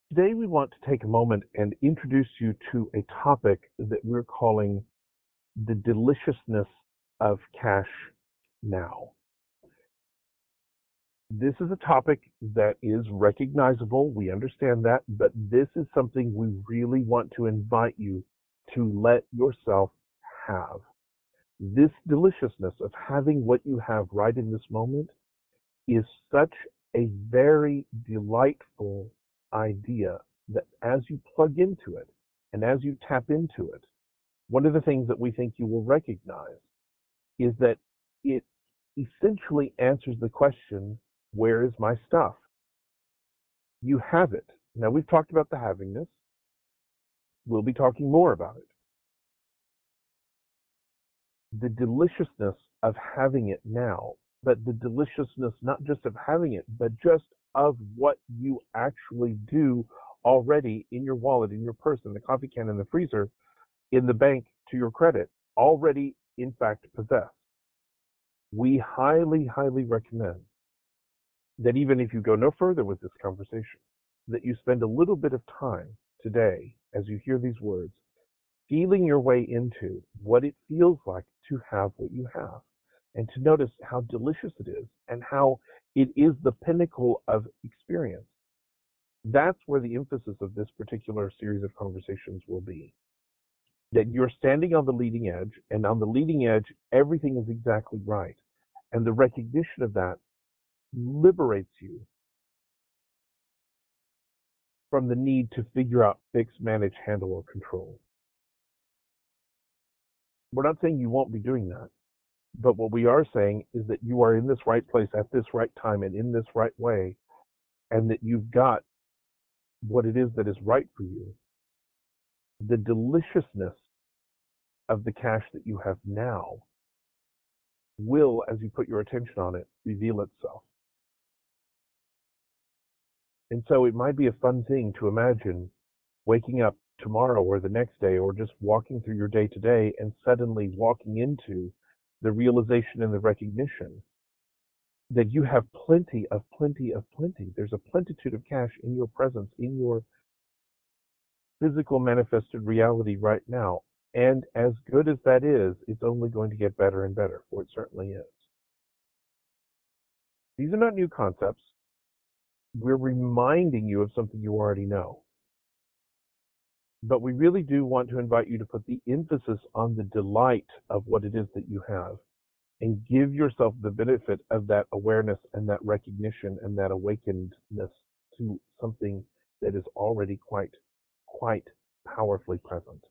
Today, we want to take a moment and introduce you to a topic that we're calling the deliciousness of cash now. This is a topic that is recognizable. We understand that, but this is something we really want to invite you to let yourself have. This deliciousness of having what you have right in this moment is such a very delightful idea that as you plug into it and as you tap into it, one of the things that we think you will recognize is that it essentially answers the question, where is my stuff? You have it. Now, we've talked about the havingness. We'll be talking more about it. The deliciousness of having it now, but the deliciousness not just of having it, but just of what you actually do already in your wallet, in your purse, in the coffee can, in the freezer, in the bank, to your credit, already in fact possess. We highly, highly recommend that even if you go no further with this conversation, that you spend a little bit of time today as you hear these words, feeling your way into what it feels like to have what you have, and to notice how delicious it is and how it is the pinnacle of experience. That's where the emphasis of this particular series of conversations will be. That you're standing on the leading edge, and on the leading edge, everything is exactly right. And the recognition of that liberates you from the need to figure out, fix, manage, handle, or control. We're not saying you won't be doing that, but what we are saying is that you are in this right place at this right time and in this right way, and that you've got what it is that is right for you. The deliciousness of the cash that you have now will, as you put your attention on it, reveal itself. And so it might be a fun thing to imagine waking up tomorrow or the next day, or just walking through your day to day and suddenly walking into the realization and the recognition that you have plenty of plenty of plenty. There's a plenitude of cash in your presence, in your physical manifested reality right now. And as good as that is, it's only going to get better and better, for it certainly is. These are not new concepts. We're reminding you of something you already know. But we really do want to invite you to put the emphasis on the delight of what it is that you have, and give yourself the benefit of that awareness and that recognition and that awakenedness to something that is already quite powerfully present.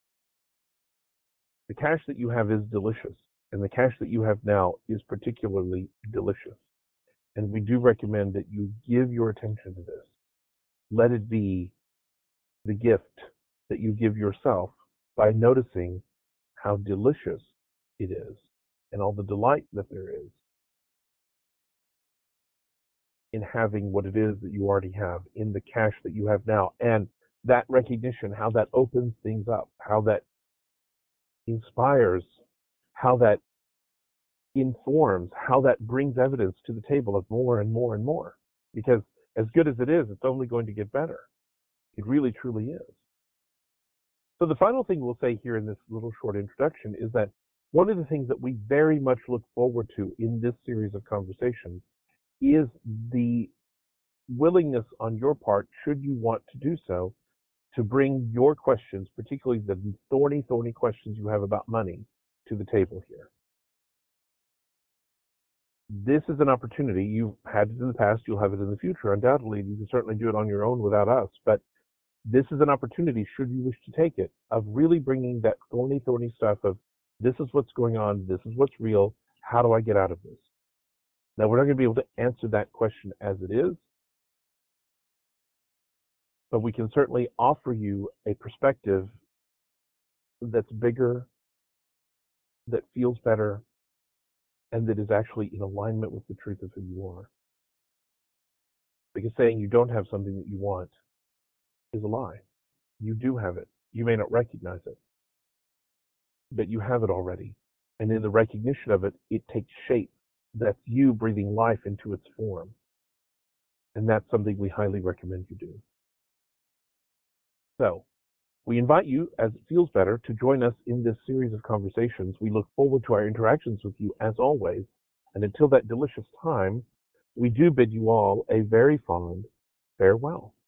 The cash that you have is delicious, and the cash that you have now is particularly delicious. And we do recommend that you give your attention to this. Let it be the gift that you give yourself by noticing how delicious it is and all the delight that there is in having what it is that you already have, in the cash that you have now, and that recognition, how that opens things up, how that inspires, how that informs, how that brings evidence to the table of more and more and more. Because as good as it is, it's only going to get better. It really, truly is. So the final thing we'll say here in this little short introduction is that one of the things that we very much look forward to in this series of conversations is the willingness on your part, should you want to do so, to bring your questions, particularly the thorny questions you have about money, to the table here. This is an opportunity. You've had it in the past, you'll have it in the future, undoubtedly. You can certainly do it on your own without us, but this is an opportunity, should you wish to take it, of really bringing that thorny stuff of, this is what's going on, this is what's real, how do I get out of this? Now, we're not going to be able to answer that question as it is, but we can certainly offer you a perspective that's bigger, that feels better, and that is actually in alignment with the truth of who you are. Because saying you don't have something that you want is a lie. You do have it. You may not recognize it, but you have it already. And in the recognition of it, it takes shape. That's you breathing life into its form. And that's something we highly recommend you do. So, we invite you, as it feels better, to join us in this series of conversations. We look forward to our interactions with you as always. And until that delicious time, we do bid you all a very fond farewell.